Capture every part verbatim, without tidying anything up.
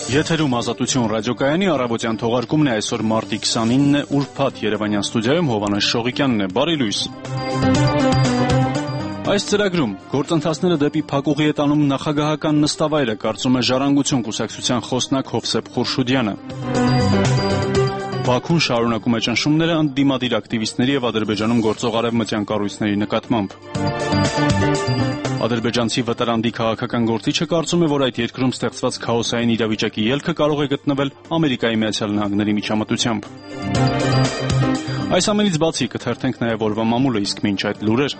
Եթերում Ազատություն ռադիոկայանի առավոտյան թողարկումն է այսօր մարտի քսանինն է, ուրբաթ Երևանյան ստուդիայում Հովհաննես Շողիկյանն է, բարի լույս։ Այս ծրագրում գործընթացները դեպի փակուղի է տանում նախագահական նստավայրը, կարծում է Ժառանգություն կուսակցության խոսնակ Հովսեփ Խուրշուդյանը։ Բաքուն շարունակում է ճնշումները ընդդիմադիր ակտիվիստների եւ Ադրբեջանում գործող արևմտյան կառույցների նկատմամբ։ Ադրբեջանցի վտարանդի քաղաքական գործիչը կարծում է, որ այդ երկրում ստեղծված քաոսային իրավիճակի ելքը կարող է գտնվել Ամերիկայի Միացյալ Նահանգների միջամտությամբ։ Այս ամենից բացի կթերթենք նաև օրվա մամուլը, իսկ մինչ այդ լուրեր։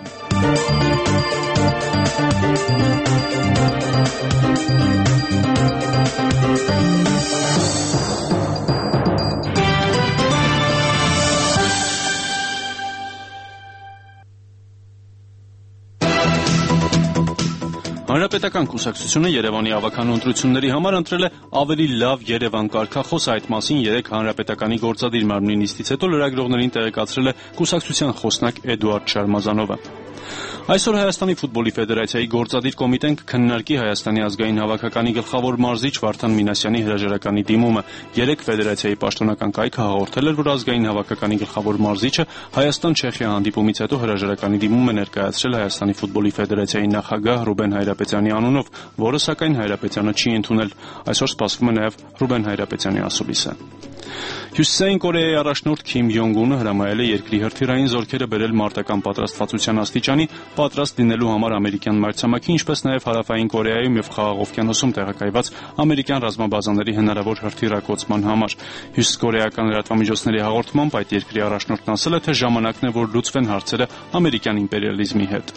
Հանրապետական կուսակցությունը Երևանի ավագանու ընտրությունների համար ընտրել է ավելի լավ Երևան կարգախոս, այդ մասին երեկ Հանրապետականի գործադիր մարմնի նիստից հետո լրագրողներին տեղեկացրել է կուսակցության խոսնակ Էդուարդ Շարմազանովը։ Այսօր Հայաստանի ֆուտբոլի ֆեդերացիայի գործադիր կոմիտեն կքննարկի Հայաստանի ազգային հավաքականի գլխավոր մարզիչ Վարդան Մինասյանի հրաժարականի դիմումը։ Երեկ ֆեդերացիայի պաշտոնական կայքը հաղորդել էր, որ ազգային հավաքականի գլխավոր մարզիչը Հայաստան-Չեխիա հանդիպումից հետո հրաժարականի դիմում է ներկայացրել Հայաստանի ֆուտբոլի ֆեդերացիայի նախագահ Ռուբեն Հայրապետյանի անունով, որը սակայն Հայրապետյանը չի ընդունել։ Այսօր սպասվում է նաև Ռուբեն Հայրապետյանի ասուլիսը։ Հյուսիսային Կորեայի առաջնորդ Քիմ Յոնգ-ունը հրամայել է երկրի հրթիռային զորքերը բերել մարտական պատրաստվածության աստիճանի, պատրաստ լինելու համար ամերիկյան մայրցամաքի, ինչպես նաև Հարավային Կորեայում եւ Խաղաղ օվկիանոսում տեղակայված ամերիկյան ռազմաբազաների հնարավոր հրթիռակոծման համար։ Հյուսիսկորեական լրատվամիջոցների հաղորդմամբ այդ երկրի առաջնորդն ասել է, թե ժամանակն է, որ լուծվեն հարցերը ամերիկյան իմպերիալիզմի հետ։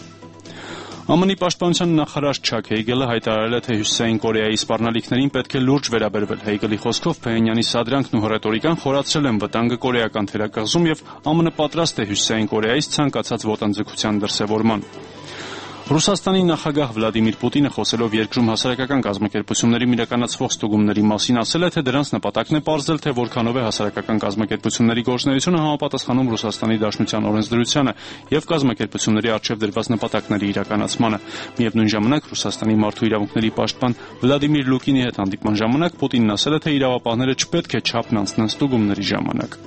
ԱՄՆ-ի պաշտպանության նախարար Չակ Հեյգելը հայտարարել է, թե Հյուսիսային Կորեայի սպառնալիքներին պետք է լուրջ վերաբերվել։ Հեյգելի խոսքով Փեհենյանի սադրանքն ու հռետորիկան խորացրել են վտանգը կորեական թերակղզում եւ ԱՄՆ պատրաստ է Հյուսիսային Կորեայից ցանկացած ոտնձգության դրսևորման։ Ռուսաստանի նախագահ Վլադիմիր Պուտինը խոսելով երկրում հասարակական կազմակերպությունների իրականացվող ստուգումների մասին ասել է, թե դրանց նպատակն է պարզել, թե որքանով է հասարակական կազմակերպությունների գործունեությունը համապատասխանում Ռուսաստանի Դաշնության օրենսդրությանը եւ կազմակերպությունների առջեւ դրված նպատակների իրականացմանը։ Միևնույն ժամանակ Ռուսաստանի մարդու իրավունքների պաշտպան Վլադիմիր Լուկինի հետ հանդիպման ժամանակ Պուտինն ասել է, թե իրավապահները չպետք է չափն անցնեն ստուգումների ժամանակ։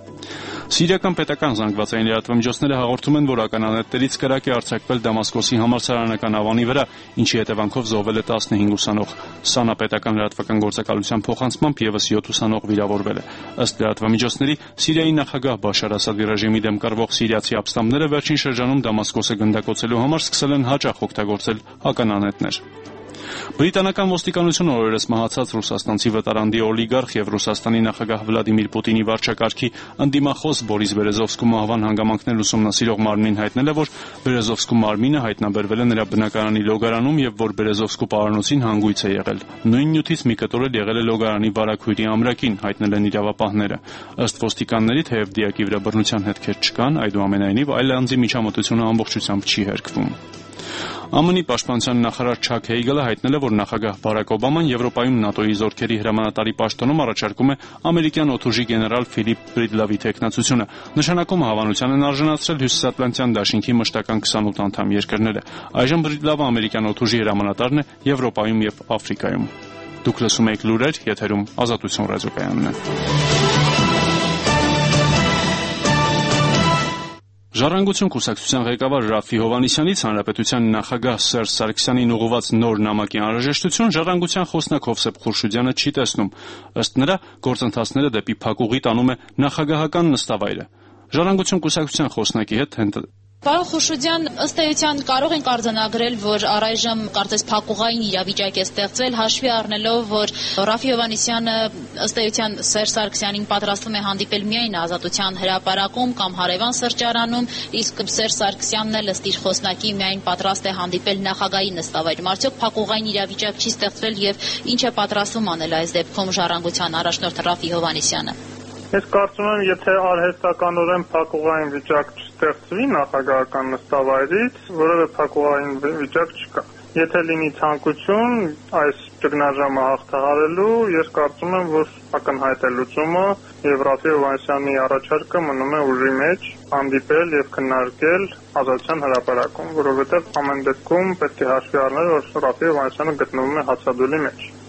Սիրիական պետական զանգվածային լրատվամիջոցները հաղորդում են, որ ականանետերից կրակ է արձակվել Դամասկոսի համալսարանական ավանի վրա, ինչի հետևանքով զոհվել է տասնհինգ ուսանող։ ՍԱՆԱ պետական լրատվական գործակալության փոխանցմամբ եւս յոթ ուսանող վիրավորվել է։ Ըստ լրատվամիջոցների, Սիրիայի նախագահ Բաշար Ասադի ռեժիմի դեմ կռվող սիրիացի ապստամբները վերջին շրջանում Դամասկոսը գնդակոծելու համար սկսել են հաճախ օգտագործել ականանետներ։ Բրիտանական ոստիկանությունը օրերս մահացած ռուսաստանցի վտարանդի օլիգարխ եւ Ռուսաստանի նախագահ Վլադիմիր Պուտինի վարչակարգի ընդդիմախոս Բորիս Բերեզովսկու մահվան հանգամանքներ ուսումնասիրող մարմնին հայտնել է, որ Բերեզովսկու մարմինը հայտնաբերվել է նրա բնակարանի լոգարանում եւ որ Բերեզովսկու պարանոցին հանգույց է եղել։ Նույն նյութից մի կտոր էլ եղել է լոգարանի վարակույրի ամրակին, հայտնել են իրավապահները։ Ըստ ոստիկանների, թեև դիակի վրա բռնության հետքեր չկան, այդուամենայնիվ այլ անձի միջամտությունը ամբողջությամբ չի հերքվում։ ԱՄՆ-ի պաշտպանության նախարար Չակ Հեյգելը հայտնել է, որ նախագահ Բարակ Օբաման Եվրոպայում ՆԱՏՕ-ի զորքերի հրամանատարի պաշտոնում առաջարկում է ամերիկյան օդուժի գեներալ Ֆիլիպ Բրիդլավի թեկնածությունը։ Նշանակումը հավանության են արժանացրել Հյուսիսատլանտյան դաշինքի մշտական քսանութ անդամ երկրները։ Այժմ Բրիդլավը ամերիկյան օդուժի հրամանատարն է Եվրոպայում եւ Աֆրիկայում։ Դուք լսում եք լուրեր, եթերում Ազատություն ռադիոկայանն է։ Ժառանգություն կուսակցության ղեկավար Ռաֆի Հովհաննիսյանից հանրապետության նախագահ Սերժ Սարգսյանին ուղղված նոր նամակի անհրաժեշտություն Ժառանգության խոսնակ Հովսեփ Խուրշուդյանը չի տեսնում։ Ըստ նրա, գործընթացները դեպի փակուղի տանում է նախագահական նստավայրը։ Ժառանգություն կուսակցության խոսնակի հետ Պարոն Խուրշուդյան, ըստ էության կարող ենք արձանագրել, որ առայժմ կարծես փակուղային իրավիճակ է ստեղծվել, հաշվի առնելով, որ Ռաֆի Հովհաննիսյանը ըստ էության Սերժ Սարգսյանին պատրաստվում է հանդիպել միայն Ազատության հրապարակում կամ հարևան սրճարանում, իսկ Սերժ Սարգսյանն էլ ըստ իր խոսնակի միայն պատրաստ է հանդիպել նախագահի նստավայրում։ Արդյոք փակուղային իրավիճակ չի ստեղծվել եւ ինչ է պատրաստվում անել այս դեպքում Ժառանգության առաջնորդ Ռաֆի Հովհաննիսյանը։ Ես կարծում եմ, եթե արհեստականորեն փակուղային վիճակ չստեղծվի նախագահական նստավայրից, որևէ փակուղային վիճակ չկա։ Եթե լինի ցանկություն այս ճգնաժամը հաղթահարելու, ես կարծում եմ, որ ակնհայտ է լուծումը եւ Ռաֆի Հովհաննիսյանի առաջարկը մնում է ուժի մեջ հանդիպել եւ քննարկել Ազատության հրապարակում, որովհետեւ ամեն դեպքում պետք է հաշվի առնել, որ Ռաֆի Հովհաննիսյանը գտնվում է հացադուլի մեջ։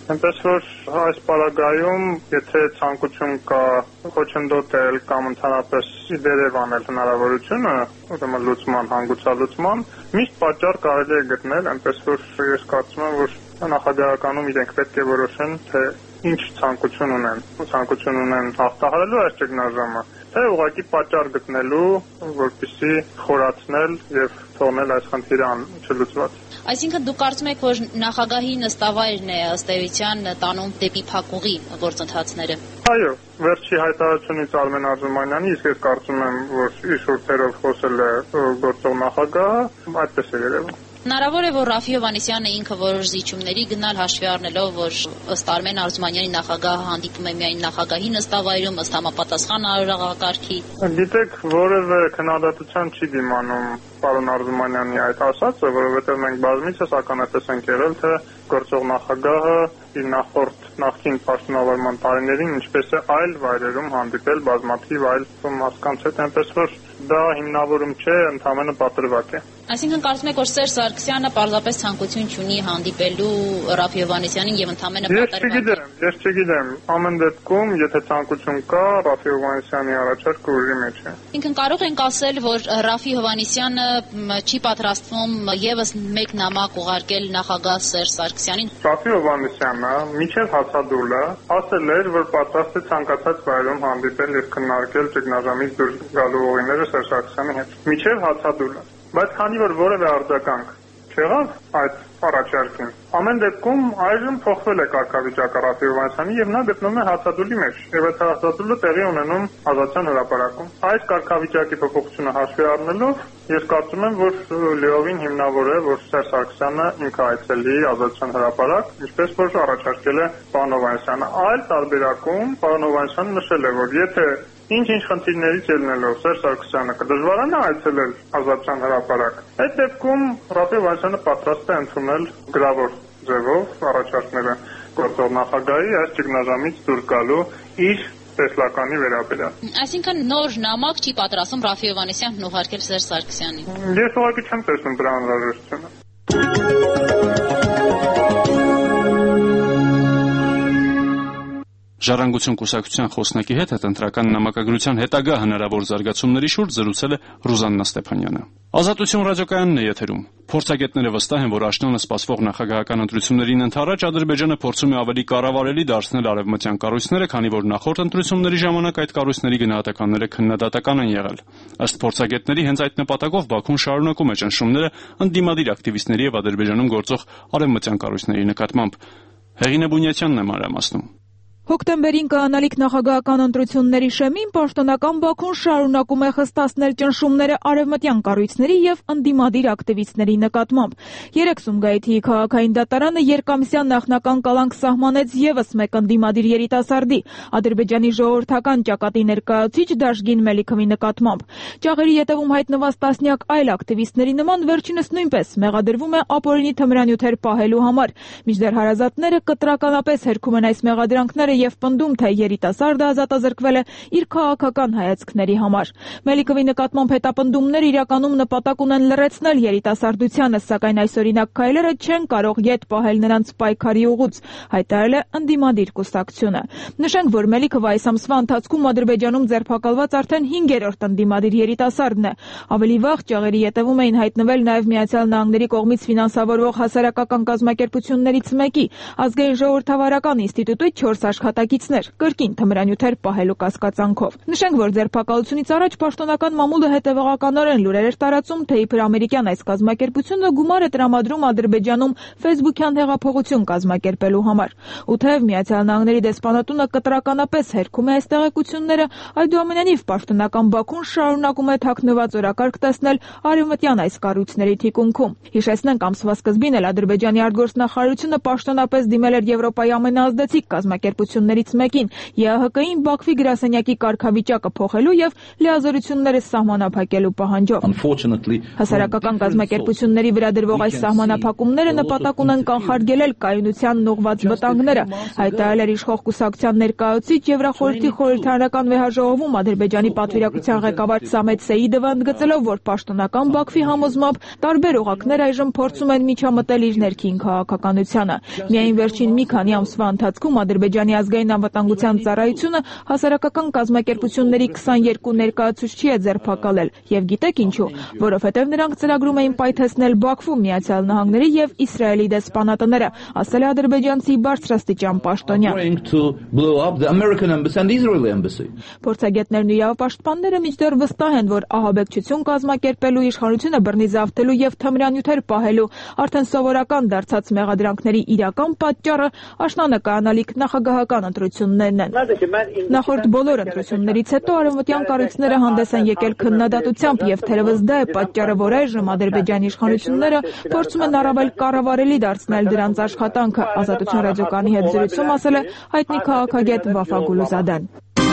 Այնպես որ այս պարագայում, եթե ցանկություն կա խոչընդոտել կամ ընդհանրապես դերև անել հնարավորությունը, ուրեմն լուծման, հանգուցալուծման, միշտ պատճառ կարելի է գտնել, այնպես որ ես կարծում եմ, որ նախագահականում իրենք պետք է որոշեն, թե ինչ ցանկություն ունեն, ցանկություն ունեն հաղթահարելու այս ճգնաժամը, թե ուղղակի պատճառ գտնելու, որպեսզի խորացնել եւ թողնել այս խնդիրը չլուծված։ Այսինքն դուք կարծում եք, որ նախագահի նստավայրն է ըստ էության տանում դեպի փակուղի գործընթացները։ Այո, վերջի հայտարարությունից Արմեն Արզումանյանի, իսկ ես կարծում եմ, որ իր շուրթերով խոսել է գործող նախագահը, այդպես է երևում։ Հնարավոր է, որ Ռաֆի Հովհաննիսյանը ինքը որոշ զիջումների գնալ հաշվի առնելով, որ ըստ Արմեն Արզումանյանի նախագահը հանդիպում է միայն նախագահի նստավայրում, ըստ համապատասխան օրակարգի։ Գիտեք, որևէ քննադատության չի դիմանում պարոն Արզումանյանի այդ ասածը, որովհետև մենք բազմիցս ականատես ենք եղել, թե գործող նախագահը իր նախորդ նախկին պաշտոնավարման տարիներին ինչպես է այլ վայրերում հանդիպել բազմաթիվ այլ մարդկանց հետ, այնպես որ դա հիմնավորում չէ, ընդհանրապես պատրվակ է։ Այսինքն կարծում եք, որ Սերժ Սարգսյանը պարզապես ցանկություն չունի հանդիպելու Ռաֆի Հովհաննիսյանին եւ ընդհանրապես պատրվակ է։ Ես չգիտեմ, ես չգիտեմ, ամեն դեպքում, եթե ցանկություն կա, Ռաֆի Հովհաննիսյանի առաջարկը ուժի մեջ է։ Ինքն կարող ենք ասել, որ Ռաֆի Հովհաննիսյանը չի պատրաստվում եւս մեկ նամակ ուղարկել նախագահ Սերժ Սարգսյանին։ Ռաֆի Հովհաննիսյանը միջև հացադուլը ասել էր, որ պատրաստ է ցանկացած վայրում հանդիպել եւ քննարկել ճգնաժամից դուրս գալու ուղիները Սերժ Սարգսյանի հետ։ Միջև հացադուլը։ Բայց քանի որ որևէ արձագանք չեղավ այդ առաջարկին, ամեն դեպքում այժմ փոխվել է կարգավիճակը Ռաֆի Հովհաննիսյանի եւ նա գտնվում է հացադուլի մեջ եւ այդ հացադուլը տեղի ունենում Ազատության հրապարակում։ Այս կարգավիճակի փոփոխությունը հաշվի առնելով ես կարծում եմ, որ լիովին հիմնավոր է, որ Սերժ Սարգսյանը ինքը այցելի Ազատության հրապարակ, ինչպես որ առաջարկել է պարոն Հովհաննիսյանը։ Այլ տարբերակում պարոն Հովհաննիսյանը նշել է, որ եթե ինչ-ինչ խնդիրներից ելնելով Սերժ Սարգսյանը կդժվարանա այցելել Ազատության հրապարակ, այդ դեպքում Ռաֆի Հովհաննիսյանը պատրաստ է ընդունել գրավոր ձևով առաջարկները գործող նախագահի այս ճգնաժամից դուրս գալու իր տեսլականի վերաբերյալ։ Այսինքն նոր նամակ չի պատրաստում Ռաֆի Հովհաննիսյանն ուղարկել Սերժ Սարգսյանին։ Ես ուղղակի չեմ տեսնում դրա անհրաժեշտությունը։ Ժառանգություն կուսակցության խոսնակի հետ հետընտրական նամակագրության հետագա հնարավոր զարգացումների շուրջ զրուցել է Ռուզաննա Ստեփանյանը։ Ազատություն ռադիոկայանն է եթերում։ Փորձագետները վստահ են, որ աշնանը սպասվող նախագահական ընտրություններին ընդառաջ Ադրբեջանը փորձում է ավելի կառավարելի դարձնել արևմտյան կառույցները, քանի որ նախորդ ընտրությունների ժամանակ այդ կառույցների գնահատականները քննադատական են եղել։ Ըստ փորձագետների, հենց այդ նպատակով Բաքուն շարունակում է ճնշումները ընդդիմադիր ակտիվիստների եւ Ադրբեջանում գործող արևմտյան կառույցների նկատմամբ։ Հեղինե Բունյացյանն է մանրամասնում։ Հոկտեմբերին կայանալիք նախագահական ընտրությունների շեմին պաշտոնական Բաքուն շարունակում է խստացնել ճնշումները արևմտյան կառույցների եւ ընդդիմադիր ակտիվիստների նկատմամբ։ Երեք Սումգայիթի քաղաքային դատարանը երկամսյա նախնական կալանք սահմանեց եւս մեկ ընդդիմադիր երիտասարդի, Ադրբեջանի ժողովրդական ճակատի ներկայացուցիչ Դաշգին Մելիքովի նկատմամբ։ Ճաղերի ետևում հայտնված տասնյակ այլ ակտիվիստների նման վերջինս նույնպես մեղադրվում է ապօրինի թմրանյութեր պահելու համար։ Մինչդեռ հարազատները կտրականապես հերքում են այս մեղադրանքները եւ պնդում, թե երիտասարդը ազատազրկվել է իր քաղաքական հայացքների համար։ Մելիքովի նկատմամբ հետապնդումներ իրականում նպատակ ունեն լրացնել երիտասարդությանը, սակայն այսօրինակ քայլերը չեն կարող յետ պահել նրանց պայքարի ուղուց, հայտարարել է ընդդիմադիր կուսակցությունը։ Նշենք, որ Մելիքովը այս ամսվա ընթացքում Ադրբեջանում ձերբակալված արդեն հինգերորդ ընդդիմադիր երիտասարդն է։ Ավելի վաղ ճաղերի ետևում էին հայտնվել նաեւ Միացյալ Նահանգների կողմից ֆինանսավորվող հասարակական կազմակերպություններից մեկի, Ազգային ժողովրդավարական ինստիտուտի չորս աշխատակիցներ, կրկին թմրանյութեր պահելու կասկածանքով։ Նշենք, որ ձերբակալությունից առաջ պաշտոնական մամուլը հետևողականորեն լուրեր էր տարածում, թե իբր ամերիկյան այս կազմակերպությունը գումար է տրամադրում Ադրբեջանում ֆեյսբուքյան հեղափոխություն կազմակերպելու համար։ Ու թեև Միացյալ Նահանգների դեսպանատունը կտրականապես հերքում է այս տեղեկությունները, այդուամենայնիվ պաշտոնական Բաքուն շարունակում է թաքնված օրակարգ տեսնել արևմտյան այս կառույցների թիկունքում։ Հիշեցնենք, ամսվա սկզբին էլ Ադրբեջանի արտգործնախարարությունը պաշտոնապես դիմել էր Եվրոպայի ամենաազդեցիկ կազմակերպության իրադարձություններից մեկին՝ ԵԱՀԿ-ին Բաքվի գրասենյակի կարգավիճակը փոխելու եւ լիազորությունները սահմանափակելու պահանջով։ Հասարակական կազմակերպությունների վրա դրվող այս սահմանափակումները նպատակ ունեն կանխարգելել կայունությանն ուղղված վտանգները, հայտարարել էր իշխող կուսակցության ներկայացուցիչ Եվրախորհրդի խորհրդարանական վեհաժողովում Ադրբեջանի պատվիրակության ղեկավար Սամետ Սեիդովը, ընդգծելով, որ պաշտոնական Բաքվի համոզմամբ տարբեր օղակներ այժմ փորձում են միջամտել իր ներքին քաղաքականությանը։ Միայն վերջին մի քանի ամսվա ընթացքում Ադրբեջանի ազգային անվտանգության ծառայությունը հասարակական կազմակերպությունների քսաներկու ներկայացուցչի է ձերբակալել, եւ գիտեք ինչու, որովհետեւ նրանք ծրագրում էին պայթեցնել Բաքվում Միացյալ Նահանգների եւ Իսրայելի դեսպանատները, ասել է ադրբեջանցի բարձրաստիճան պաշտոնյա։ Փորձագետներն ու իրավապաշտպանները մինչդեռ վստահ են, որ ահաբեկչություն կազմակերպելու, իշխանությունը բռնի զավթելու եւ թմրանյութեր պահելու արդեն սովորական դարձած մեղադրանքների իրական պատճառը աշնանականալիք նախագահական ընտրություններն են։ Նախորդ բոլոր ընտրություններից հետո արևմտյան կառույցները հանդես են եկել քննադատությամբ եւ թերևս դա է պատճառը, որ այժմ Ադրբեջանի իշխանությունները փորձում են առավել կառավարելի դարձնել դրանց աշխատանքը, Ազատություն ռադիոկայանի հետ զրույցում ասել է հայտնի քաղաքագետ Վաֆա Գուլուզադեն։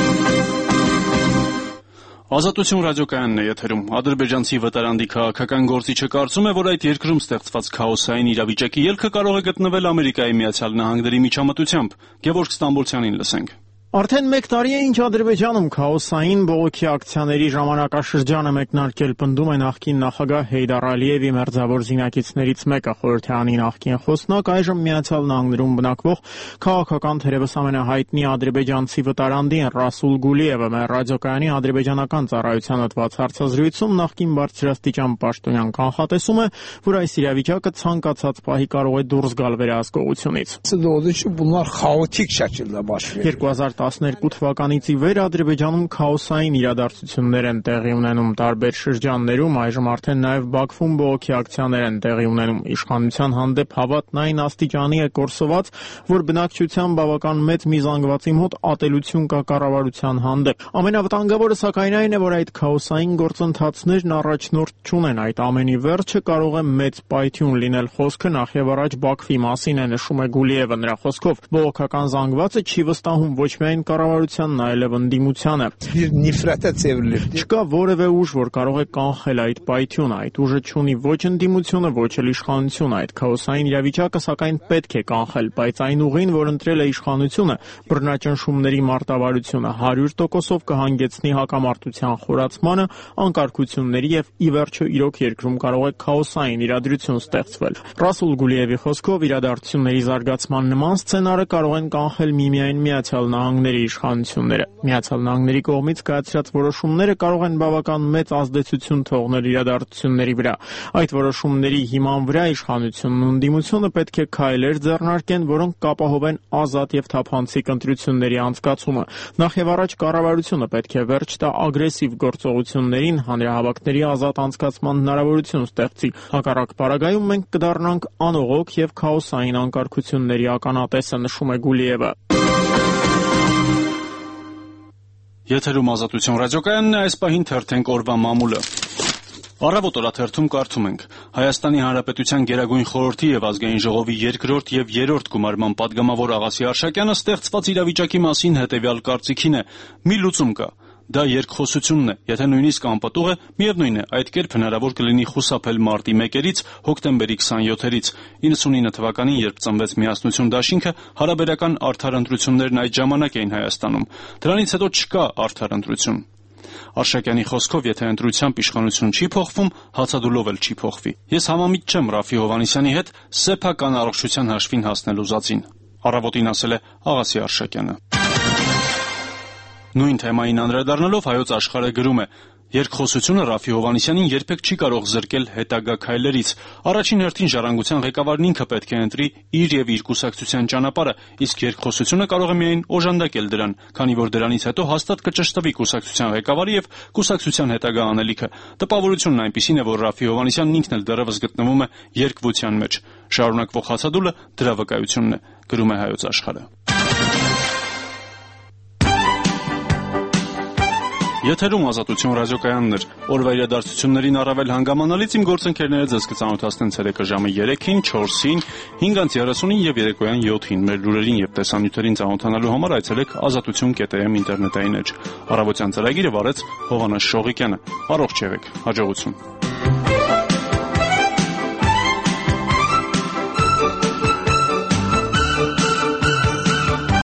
Ազատություն ռադիոկայանն է եթերում։ Ադրբեջանցի վտարանդի քաղաքական գործիչը կարծում է, որ այդ երկրում ստեղծված քաոսային իրավիճակի ելքը կարող է գտնվել Ամերիկայի Միացյալ Նահանգների միջամտությամբ։ Գևորգ Ստամբոլցյանին լսենք։ Արդեն մեկ տարի է, ինչ Ադրբեջանում քաոսային բողոքի ակցիաների ժամանակաշրջանը մեկնարկել, պնդում է նախկին նախագահ Հեյդար Ալիևի մերձավոր զինակիցներից մեկը, խորհրդարանի նախկին խոսնակ, այժմ Միացյալ Նահանգներում բնակվող քաղաքական թերևս ամենահայտնի ադրբեջանցի վտարանդին Ռասուլ Գուլիևը մեր ռադիոկայանի ադրբեջանական ծառայության հատված հարցազրույցում նախկին բարձրաստիճան պաշտոնյան կանխատեսում է, որ այս իրավիճակը ցանկացած պահի կարող է դուրս գալ վերահսկողությունից։ երկու հազար տասներկու թվականից ի վեր Ադրբեջանում քաոսային իրադարձություններ են տեղի ունենում տարբեր շրջաններում, այժմ արդեն նաև Բաքվում բողոքի ակցիաներ են տեղի ունենում։ Իշխանության հանդեպ հավատն այն աստիճանի է կորսված, որ բնակչության բավական մեծ մի զանգվածի մոտ ատելություն կա կառավարության հանդեպ։ Ամենավտանգավորը սակայն այն է, որ այդ քաոսային գործընթացներն առաջնորդ չունեն, այդ ամենի վերջը կարող է մեծ պայթյուն լինել։ Խոսքը նախ եւ առաջ Բաքվի մասին է, նշում է Գուլիևը։ Նրա խոսքով բողոքական զանգվածը չի վստահում ոչ միայն կառավարությանն, այլև ընդդիմությանը։ Չկա որևէ ուժ, որ կարող է կանխել այդ պայթյունը, այդ ուժը չունի ոչ ընդդիմությունը, ոչ էլ իշխանությունը։ Այդ քաոսային իրավիճակը սակայն պետք է կանխել, բայց այն ուղին, որ ընտրել է իշխանությունը, բռնաճնշումների մարտավարությունը հարյուր տոկոսով կհանգեցնի հակամարտության խորացմանը, անկարգությունների եւ ի վերջո իրոք երկրում կարող է քաոսային իրադրություն ստեղծվել։ Ռասուլ Գուլիևի խոսքով իրադարձությունների զարգացման նման սցենարը կարող են կանխել միմիայն Միացյալ Նահանգների իշխանությունները։ Միացյալ Նահանգների կողմից կայացրած որոշումները կարող են բավական մեծ ազդեցություն թողնել իրադարձությունների վրա։ Այդ որոշումների հիման վրա իշխանությունն ու ընդդիմությունը պետք է քայլեր ձեռնարկեն, որոնք կապահովեն ազատ եւ թափանցիկ ընտրությունների անցկացումը։ Նախ եւ առաջ կառավարությունը պետք է վերջ տա ագրեսիվ գործողություններին, հանրահավաքների ազատ անցկացման հնարավորություն ստեղծի։ Հակառակ պարագայում մենք կդառնանք անողոք եւ քաոսային անկարգությունների ականատեսը, նշում է Գուլիևը։ Եթերում Ազատություն ռադիոկայանն է, այս պահին թերթենք օրվա մամուլը։ Առավոտ օրաթերթում կարդում ենք. Հայաստանի Հանրապետության Գերագույն խորհրդի եւ Ազգային ժողովի երկրորդ եւ երրորդ գումարման падգամավոր Աղասի Արշակյանը ստեղծված իրավիճակի մասին հետեւյալ կարծիքին է. մի լուծում կա։ Դա երկխոսությունն է, եթե նույնիսկ անպտուղ է, միևնույն է, այդ կերպ հնարավոր կլինի խուսափել մարտի մեկերից, հոկտեմբերի քսաներկուից, իննսունինը թվականին, երբ ծնվեց Միասնություն դաշինքը, հարաբերական արդար ընտրություններն այդ ժամանակ էին Հայաստանում։ Դրանից հետո չկա արդար ընտրություն։ Արշակյանի խոսքով, եթե ընտրությամբ իշխանություն չի փոխվում, հացադուլով էլ չի փոխվի։ Ես համամիտ չեմ Ռաֆի Հովհաննիսյանի հետ սեփական առողջության հաշվին հասնել ուզածին։ Առավոտին ասել է Աղասի Արշակյանը։ Նույն թեմային անդրադառնալով Հայոց Աշխարհը գրում է. Երկխոսությունը Ռաֆի Հովհաննիսյանին երբեք չի կարող զրկել հետագա քայլերից։ Առաջին հերթին ժառանգության ղեկավարն ինքը պետք է ընտրի իր եւ իր կուսակցության ճանապարհը, իսկ երկխոսությունը կարող է միայն օժանդակել դրան, քանի որ դրանից հետո հաստատ կճշտվի կուսակցության ղեկավարի եւ կուսակցության հետագա անելիքը։ Տպավորությունն այնպիսին է, որ Ռաֆի Հովհաննիսյանն ինքն էլ դեռևս գտնվում է երկվության մեջ։ Շարունակվող հացադուլը դրա վկայությունն է, գրում է Հայոց Աշխարհը։ Եթերում Ազատություն ռադիոկայանն էր։ Օրվա իրադարձություններին առավել հանգամանալից իմ գործընկերները ձեզ կծանոթացնեն ցերեկը ժամը երեքին, չորսին, հինգ երեսունին եւ երեկոյան յոթին։ Մեր լուրերին եւ տեսանյութերին ծանոթանալու համար այցելեք ազատություն կետ է էմ ինտերնետային էջ։ Առավոտյան ծրագիրը վարեց Հովանես Շողիկյանը։ Առողջ եղեք, հաջողություն։